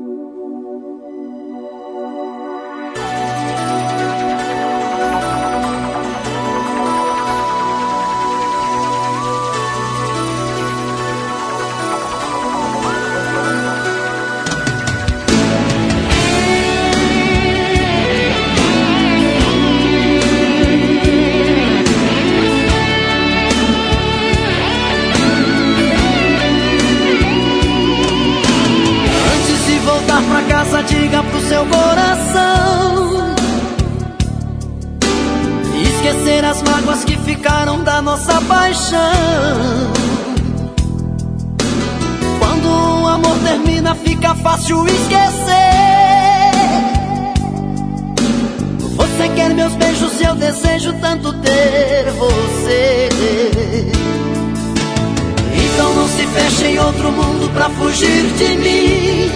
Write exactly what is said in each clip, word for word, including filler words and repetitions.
Diga pro seu coração esquecer as mágoas que ficaram da nossa paixão. Quando o amor termina fica fácil esquecer. Você quer meus beijos e eu desejo tanto ter você. Então não se feche em outro mundo pra fugir de mim.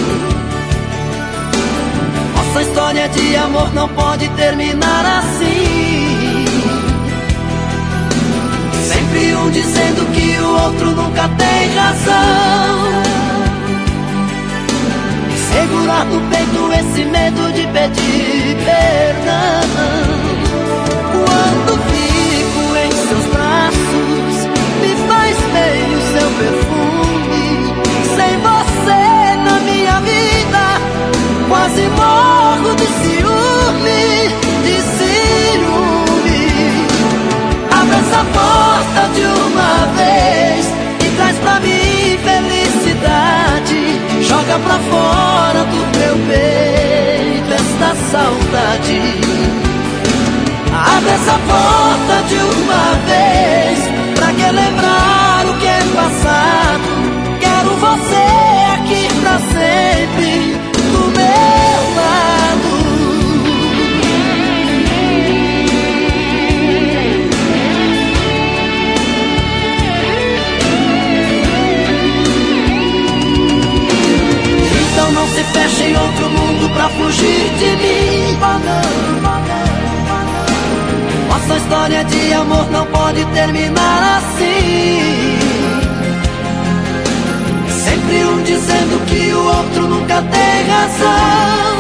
Nossa história de amor não pode terminar assim. Sempre um dizendo que o outro nunca tem razão. Segurar no peito esse medo de pedir perdão. Quando fico em seus braços, me faz bem o seu perfume. Sem você na minha vida, quase morro de ciúme, de ciúme. Abre essa porta de uma vez e traz pra mim felicidade. Joga pra fora do meu peito esta saudade. Abre essa porta de uma vez, pra que lembrar o que é passado. Quero você aqui pra sempre, do meu lado. Então não se feche em outro mundo pra fugir de mim. Nossa história de amor não pode terminar assim. Sempre um dizendo que o outro nunca tem razão.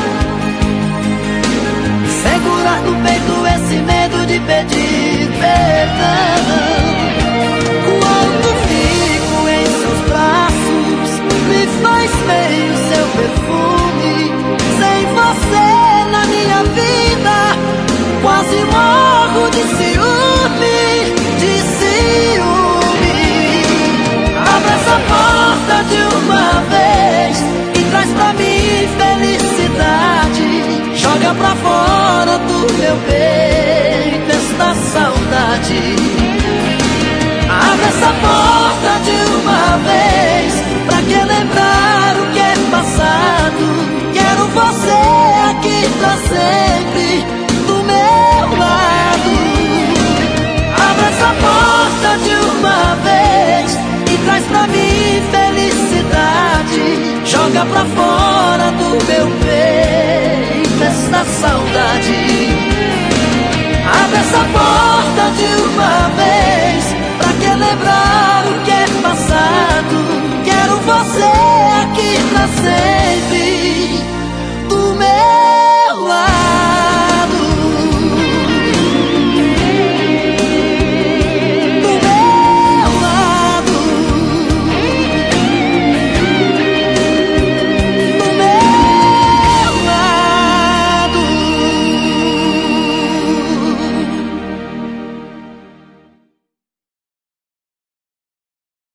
Segurar no peito esse medo de pedir perdão. Quando fico em seus braços, me faz bem o seu perfume. Sem você na minha vida, quase morro de ciúme, de ciúme. Abre essa porta de uma vez e traz pra mim felicidade. Joga pra fora do meu peito esta saudade. Abre essa porta de uma vez, pra que lembrar o que é passado. Quero você aqui pra sempre, do meu lado. Abre essa porta de uma vez e traz pra mim felicidade. Joga pra fora do meu peito esta saudade. Abre essa porta de uma vez,